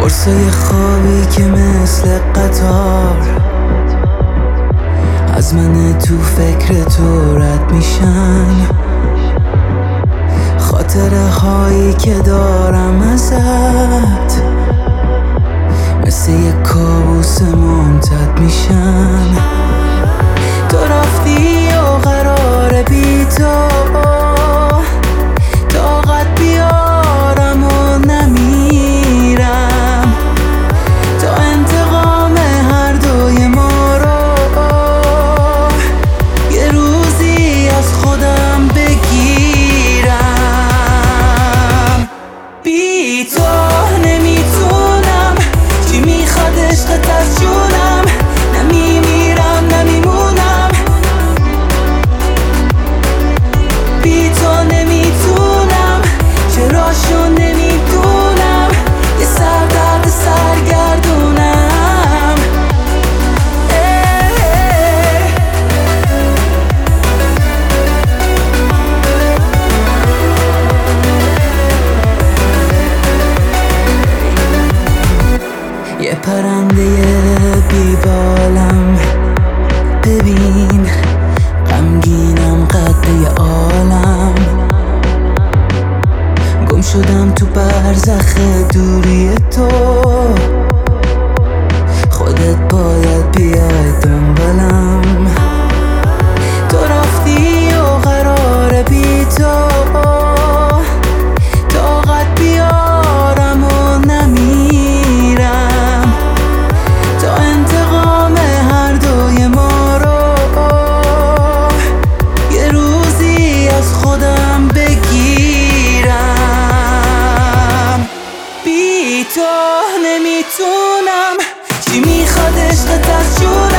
قرصای خوابی که مثل قطار از من تو فکر تو رد میشن، خاطره هایی که دارم ازت مثل یک کابوس ممتد میشن. تو رفتی و قرار بی تو طاقت بیارم و نمیرم تا انتقام هر دوی ما رو یه روزی از خودم بگیرم. بی تو نمیتونم، چی میخواد عشقت از جونم، نمیمیرم نمیمونم. بی تو نمیتونم، چراشو نمیدونم، یه سردرد سرگردونم. یه پرنده بیبالم، ببین غمگینم قد یه عالم، گم شدم تو برزخ دوری تو، خودت باید بیای دنبالم. تو رفتی و قرار بی تو طاقت بیارم و نمیرم تا انتقام هر دوی ما رو یه روزی از خودم بگیرم. بی تو نمیتونم، چی میخواد عشقت از جونم،